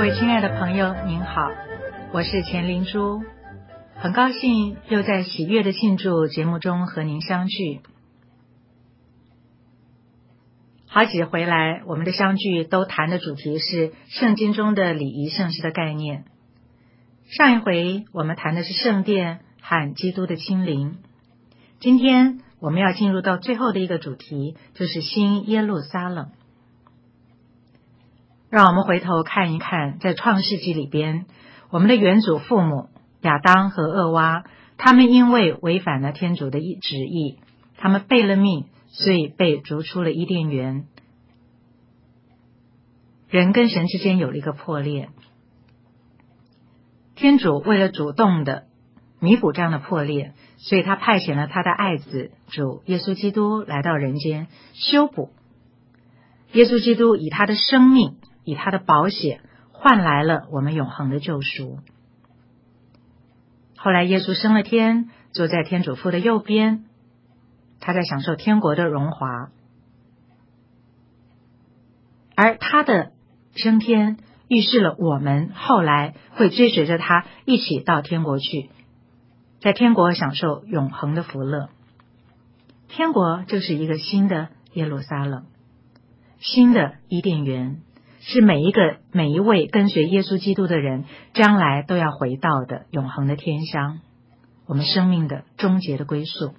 各位亲爱的朋友，您好，我是钱灵珠，很高兴又在喜悦的庆祝节目中和您相聚。好几回来，我们的相聚都谈的主题是圣经中的礼仪圣事的概念。上一回我们谈的是圣殿和基督的亲临，今天我们要进入到最后的一个主题，就是新耶路撒冷。让我们回头看一看，在创世纪里边，我们的原祖父母亚当和厄娃，他们因为违反了天主的旨意，他们背了命，所以被逐出了伊甸园。人跟神之间有了一个破裂，天主为了主动的弥补这样的破裂，所以他派遣了他的爱子主耶稣基督来到人间修补。耶稣基督以他的生命，以他的宝血换来了我们永恒的救赎。后来耶稣升了天，坐在天主父的右边，他在享受天国的荣华，而他的升天预示了我们后来会追随着他一起到天国去，在天国享受永恒的福乐。天国就是一个新的耶路撒冷，新的伊甸园，是每一位跟随耶稣基督的人将来都要回到的永恒的天乡，我们生命的终结的归宿。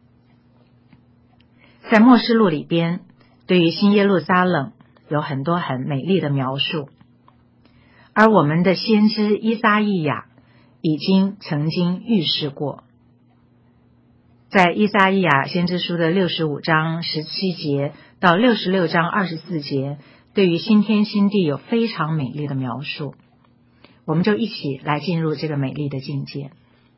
在默示录里边，对于新耶路撒冷有很多很美丽的描述，而我们的先知依撒意亚已经曾经预示过，在依撒意亚先知书的65章17节到66章24节，对于新天新地有非常美丽的描述，我们就一起来进入这个美丽的境界。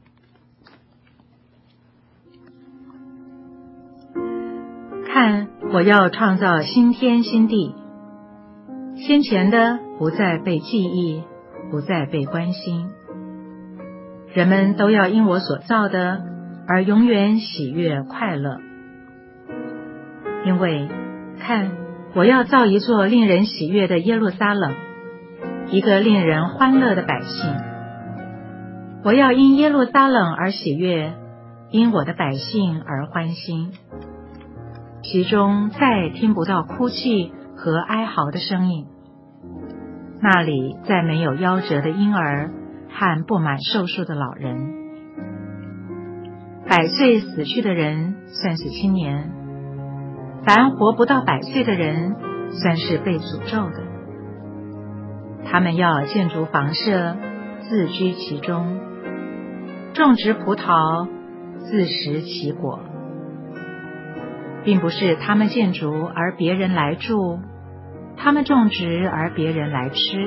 看，我要创造新天新地，先前的不再被记忆，不再被关心，人们都要因我所造的而永远喜悦快乐。因为看，我要造一座令人喜悦的耶路撒冷，一个令人欢乐的百姓。我要因耶路撒冷而喜悦，因我的百姓而欢心。其中再听不到哭泣和哀嚎的声音，那里再没有夭折的婴儿和不满寿数的老人。100岁死去的人算是青年，凡活不到100岁的人算是被诅咒的。他们要建筑房舍，自居其中，种植葡萄，自食其果，并不是他们建筑而别人来住，他们种植而别人来吃。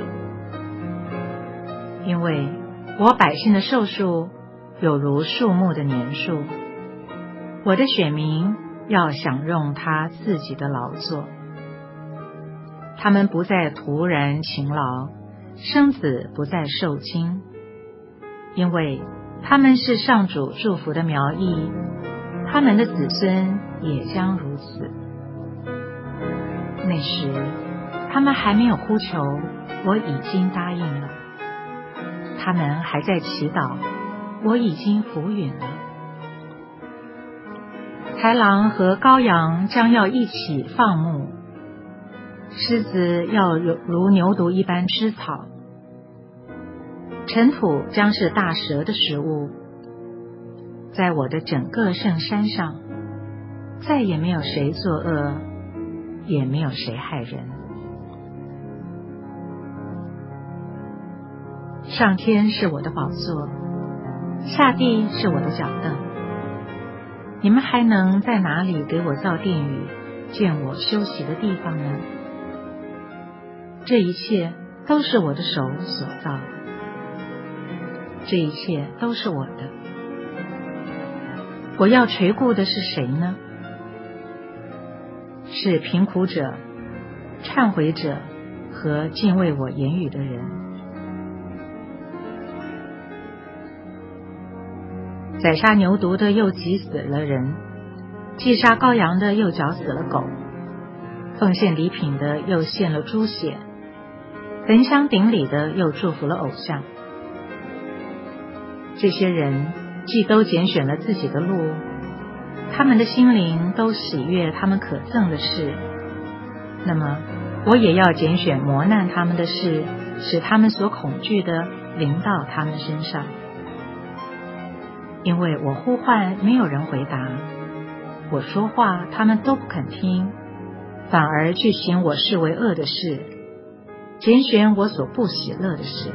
因为我百姓的寿数有如树木的年数，我的选民要享用他自己的劳作。他们不再徒然勤劳，生子不再受惊，因为他们是上主祝福的苗裔，他们的子孙也将如此。那时他们还没有呼求，我已经答应了；他们还在祈祷，我已经俯允了。豺狼和羔羊将要一起放牧，狮子要如牛犊一般吃草，尘土将是大蛇的食物。在我的整个圣山上，再也没有谁作恶，也没有谁害人。上天是我的宝座，下地是我的脚凳，你们还能在哪里给我造殿宇，建我休息的地方呢？这一切都是我的手所造的，这一切都是我的。我要垂顾的是谁呢？是贫苦者、忏悔者和敬畏我言语的人。宰杀牛犊的又挤死了人，祭杀羔羊的又绞死了狗，奉献礼品的又献了猪血， 焚香顶礼的又祝福了偶像。这些人既都拣选了自己的路，他们的心灵都喜悦他们可憎的事，那么我也要拣选磨难他们的事，使他们所恐惧的临到他们身上。因为我呼唤，没有人回答；我说话，他们都不肯听，反而去行我视为恶的事，拣选我所不喜乐的事。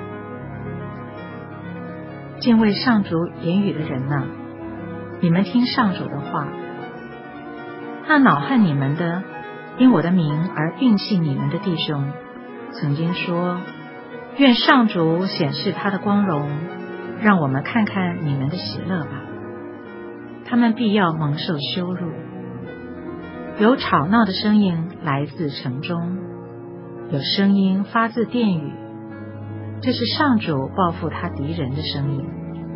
敬畏上主言语的人哪，你们听上主的话。那恼恨你们的，因我的名而摒弃你们的弟兄，曾经说，愿上主显示他的光荣，让我们看看你们的喜乐吧。他们必要蒙受羞辱。有吵闹的声音来自城中，有声音发自殿宇，这是上主报复他敌人的声音。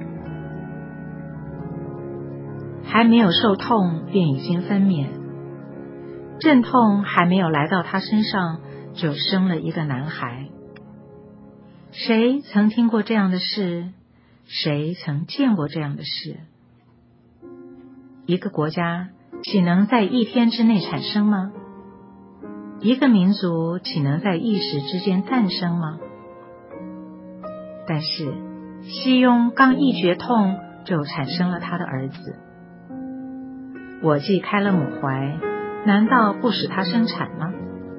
还没有受痛便已经分娩，阵痛还没有来到他身上，就生了一个男孩。谁曾听过这样的事？谁曾见过这样的事？一个国家岂能在一天之内产生吗？一个民族岂能在一时之间诞生吗？但是西雍刚一觉痛，就产生了他的儿子。我既开了母怀，难道不使他生产吗？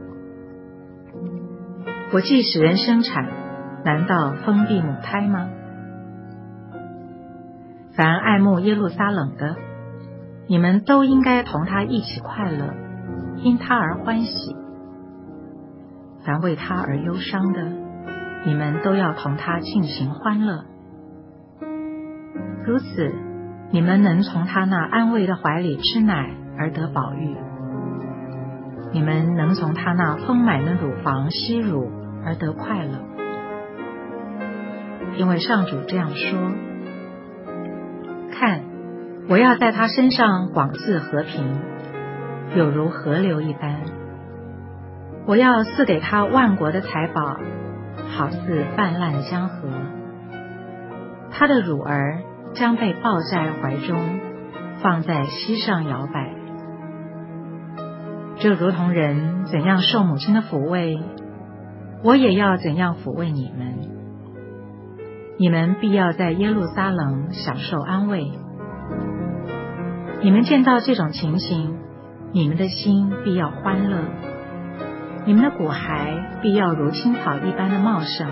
我既使人生产，难道封闭母胎吗？凡爱慕耶路撒冷的，你们都应该同他一起快乐，因他而欢喜；凡为他而忧伤的，你们都要同他尽情欢乐。如此，你们能从他那安慰的怀里吃奶而得饱飫，你们能从他那丰满的乳房吸乳而得快乐。因为上主这样说，看，我要在他身上广赐和平，有如河流一般。我要赐给他万国的财宝，好似泛滥的江河。他的乳儿将被抱在怀中，放在膝上摇摆。就如同人怎样受母亲的抚慰，我也要怎样抚慰你们。你们必要在耶路撒冷享受安慰。你们见到这种情形，你们的心必要欢乐，你们的骨骸必要如青草一般的茂盛。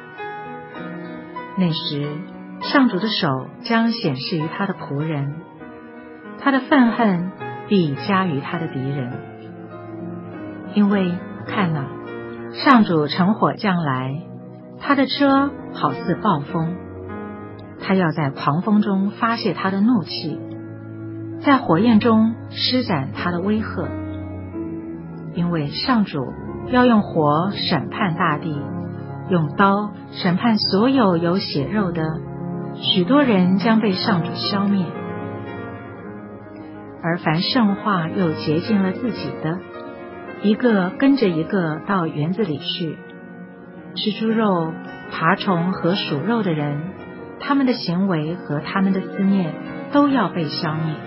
那时，上主的手将显示于他的仆人，他的愤恨必加于他的敌人。因为看哪，上主乘火将来，他的车好似暴风，他要在狂风中发泄他的怒气，在火焰中施展他的威吓。因为上主要用火审判大地，用刀审判所有有血肉的，许多人将被上主消灭。而凡圣化又洁净了自己的，一个跟着一个到园子里去。吃猪肉、爬虫和鼠肉的人，他们的行为和他们的思念都要被消灭。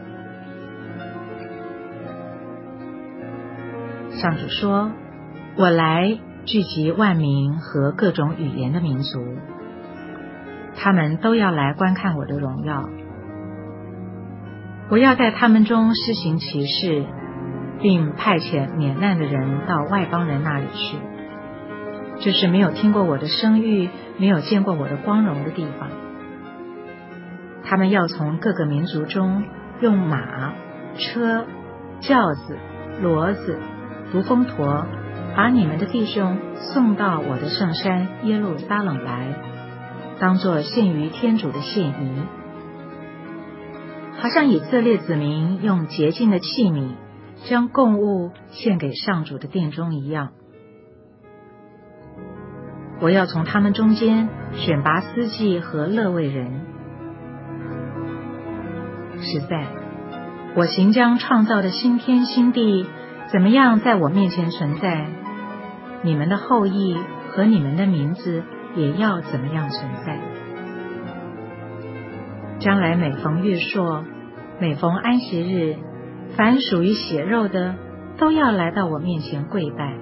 上主说，我来聚集万民和各种语言的民族，他们都要来观看我的荣耀。我要在他们中施行奇事，并派遣免难的人到外邦人那里去，这是没有听过我的声誉，没有见过我的光荣的地方。他们要从各个民族中用马、车、轿子、骡子、独峰驼，把你们的弟兄送到我的圣山耶路撒冷来，当作献于天主的献仪，好像以色列子民用洁净的器皿将供物献给上主的殿中一样。我要从他们中间选拔司祭和勒位人。实在，我行将创造的新天新地怎么样在我面前存在，你们的后裔和你们的名字也要怎么样存在。将来每逢月朔，每逢安息日，凡属于血肉的，都要来到我面前跪拜。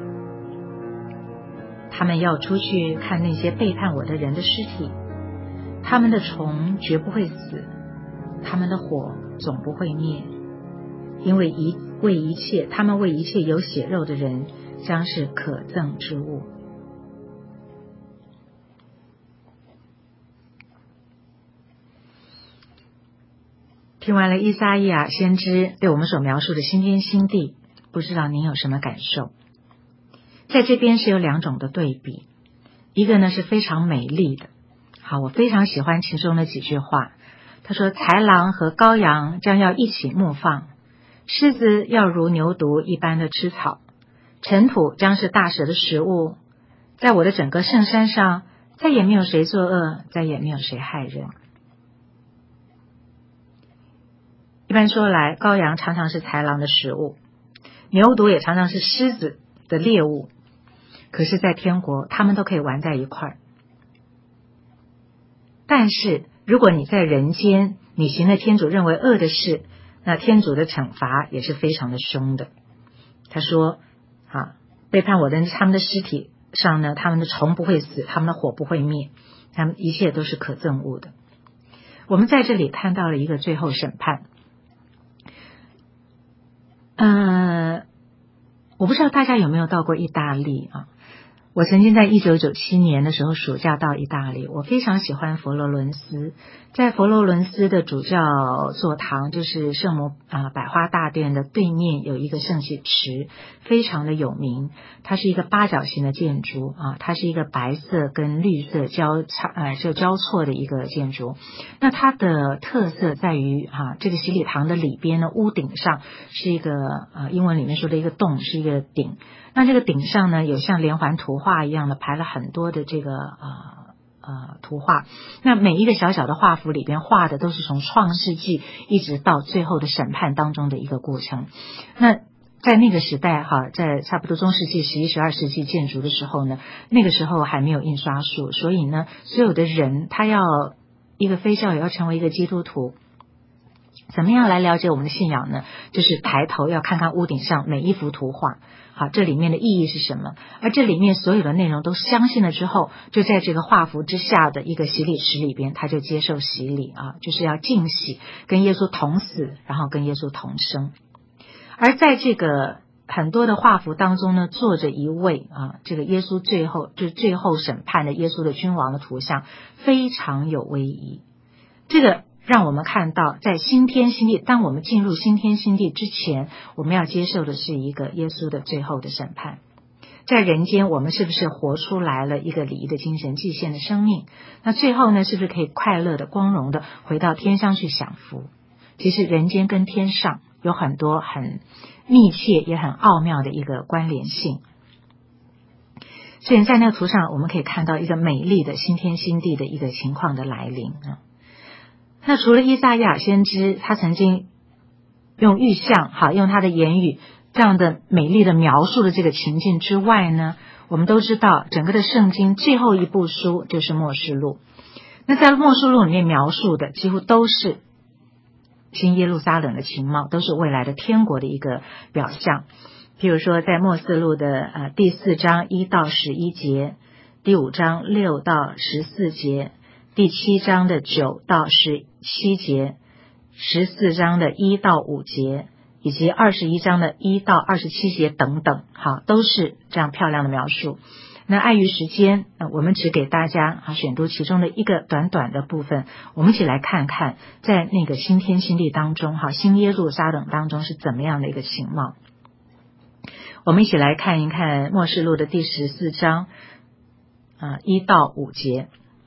他们要出去看那些背叛我的人的尸体，他们的虫绝不会死，他们的火总不会灭，因为他们为一切有血肉的人将是可憎之物。听完了以赛亚先知对我们所描述的新天新地，不知道您有什么感受？在这边是有两种的对比，一个呢是非常美丽的。好，我非常喜欢其中的几句话。他说，豺狼和羔羊将要一起牧放，狮子要如牛犊一般的吃草，尘土将是大蛇的食物。在我的整个圣山上，再也没有谁作恶，再也没有谁害人。一般说来，羔羊常常是豺狼的食物，牛犊也常常是狮子的猎物。可是在天国，他们都可以玩在一块儿。但是如果你在人间，你行了天主认为恶的事，那天主的惩罚也是非常的凶的。他说背叛我的人，他们的尸体上呢，他们的虫不会死，他们的火不会灭，他们一切都是可憎恶的。我们在这里看到了一个最后审判。我不知道大家有没有到过意大利啊？我曾经在1997年的时候暑假到意大利，我非常喜欢佛罗伦斯。在佛罗伦斯的主教座堂，就是圣母百花大殿的对面有一个圣洗池，非常的有名。它是一个八角形的建筑它是一个白色跟绿色交错的一个建筑。那它的特色在于这个洗礼堂的里边呢，屋顶上是一个英文里面说的一个洞，是一个顶。那这个顶上呢，有像连环图画一样的排了很多的这个图画。那每一个小小的画幅里边画的都是从创世纪一直到最后的审判当中的一个过程。那在那个时代在差不多中世纪11、12世纪建筑的时候呢，那个时候还没有印刷术，所以呢，所有的人他要一个非教友要成为一个基督徒，怎么样来了解我们的信仰呢？就是抬头要看看屋顶上每一幅图画，这里面的意义是什么？而这里面所有的内容都相信了之后，就在这个画幅之下的一个洗礼池里边，他就接受洗礼就是要浸洗，跟耶稣同死，然后跟耶稣同生。而在这个很多的画幅当中呢，坐着一位这个耶稣最后审判的耶稣的君王的图像，非常有威仪。这个让我们看到，在新天新地，当我们进入新天新地之前，我们要接受的是一个耶稣的最后的审判。在人间，我们是不是活出来了一个礼仪的精神、祭献的生命？那最后呢，是不是可以快乐的、光荣的回到天上去享福？其实人间跟天上有很多很密切也很奥妙的一个关联性。所以在那个图上，我们可以看到一个美丽的新天新地的一个情况的来临那除了以赛亚先知他曾经用预象用他的言语这样的美丽的描述的这个情境之外呢，我们都知道整个的圣经最后一部书就是默示录。那在默示录里面描述的几乎都是新耶路撒冷的情貌，都是未来的天国的一个表象。譬如说在默示录的第4章1到11节，第5章6到14节，第7章的9到17节，14章的1到5节，以及21章的1到27节等等，都是这样漂亮的描述。那碍于时间，我们只给大家选读其中的一个短短的部分，我们一起来看看在那个新天新地当中新耶路撒冷当中是怎么样的一个情貌。我们一起来看一看默示录的第14章1到5节。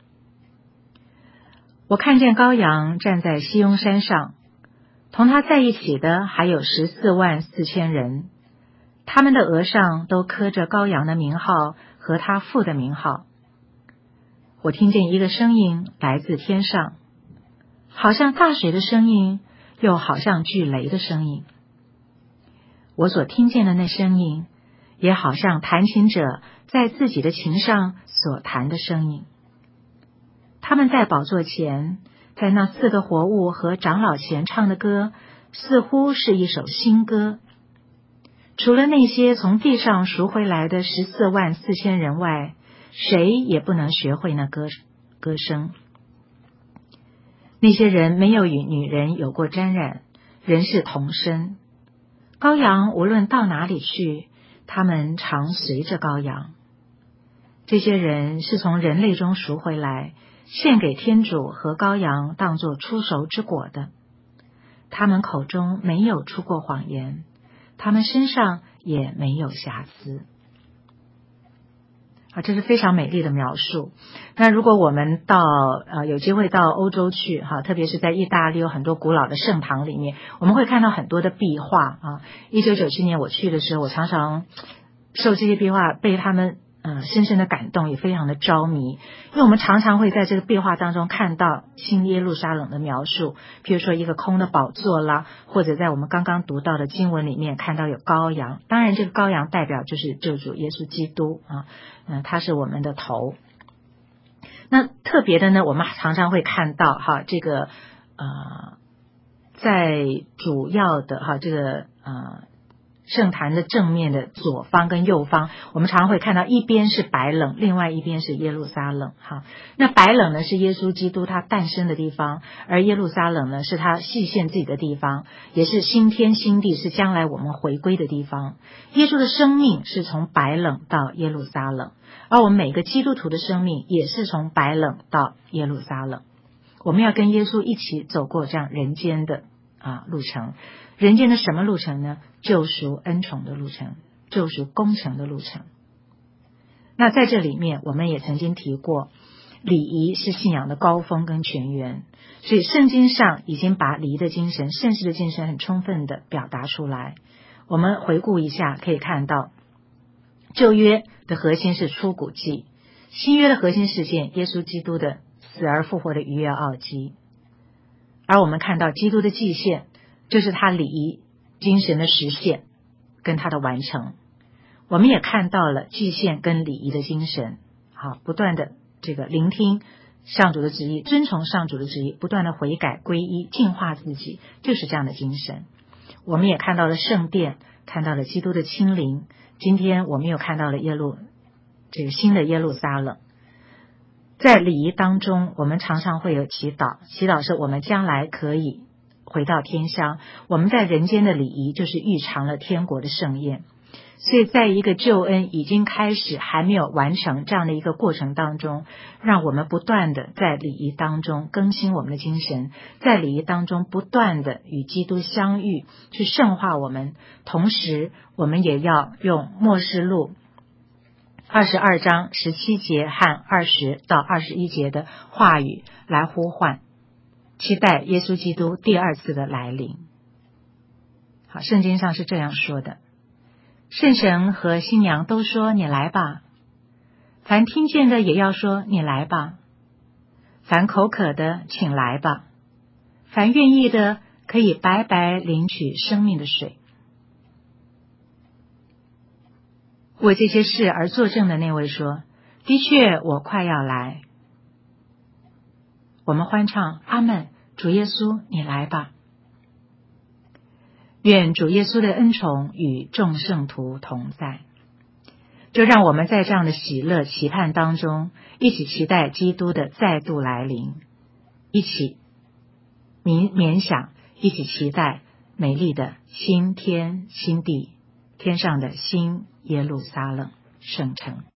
我看见羔羊站在西雍山上，同他在一起的还有144000人，他们的额上都刻着羔羊的名号和他父的名号。我听见一个声音来自天上，好像大水的声音，又好像巨雷的声音。我所听见的那声音， 也好像弹琴者在自己的琴上所弹的声音。他们在宝座前，在那4个活物和长老前唱的歌，似乎是一首新歌。除了那些从地上赎回来的144000人外，谁也不能学会那歌声。那些人没有与女人有过沾染，人是同身。羔羊无论到哪里去，他们常随着羔羊。这些人是从人类中赎回来，献给天主和羔羊当作出熟之果的。他们口中没有出过谎言，他们身上也没有瑕疵。这是非常美丽的描述。那如果我们有机会到欧洲去特别是在意大利有很多古老的圣堂里面，我们会看到很多的壁画1997年我去的时候，我常常受这些壁画被他们深深的感动，也非常的着迷。因为我们常常会在这个壁画当中看到新耶路撒冷的描述，譬如说一个空的宝座啦，或者在我们刚刚读到的经文里面看到有羔羊。当然这个羔羊代表就是救主耶稣基督他是我们的头。那特别的呢，我们常常会看到这个在主要的这个圣坛的正面的左方跟右方，我们常常会看到一边是白冷，另外一边是耶路撒冷那白冷呢是耶稣基督他诞生的地方，而耶路撒冷呢是他细现自己的地方，也是新天新地，是将来我们回归的地方。耶稣的生命是从白冷到耶路撒冷，而我们每个基督徒的生命也是从白冷到耶路撒冷。我们要跟耶稣一起走过这样人间的路程。人间的什么路程呢？救赎恩宠的路程，救赎工程的路程。那在这里面我们也曾经提过，礼仪是信仰的高峰跟泉源，所以圣经上已经把礼仪的精神、圣事的精神很充分的表达出来。我们回顾一下，可以看到旧约的核心是出谷记，新约的核心事件耶稣基督的死而复活的逾越奥迹，而我们看到基督的祭献就是他礼仪精神的实现跟他的完成。我们也看到了祭献跟礼仪的精神不断的这个聆听上主的旨意，遵从上主的旨意，不断的悔改皈依净化自己，就是这样的精神。我们也看到了圣殿，看到了基督的亲临，今天我们又看到了这个新的耶路撒冷。在礼仪当中，我们常常会有祈祷，祈祷是我们将来可以回到天乡。我们在人间的礼仪就是预尝了天国的盛宴。所以在一个救恩已经开始还没有完成这样的一个过程当中，让我们不断的在礼仪当中更新我们的精神，在礼仪当中不断的与基督相遇，去圣化我们。同时我们也要用默示录22章17节和20到21节的话语来呼唤，期待耶稣基督第二次的来临。好，圣经上是这样说的：圣神和新娘都说你来吧，凡听见的也要说你来吧，凡口渴的请来吧，凡愿意的可以白白领取生命的水。为这些事而作证的那位说，的确我快要来。我们欢唱阿们，主耶稣你来吧。愿主耶稣的恩宠与众圣徒同在。就让我们在这样的喜乐期盼当中，一起期待基督的再度来临，一起冥想，一起期待美丽的新天新地，天上的新耶路撒冷圣城。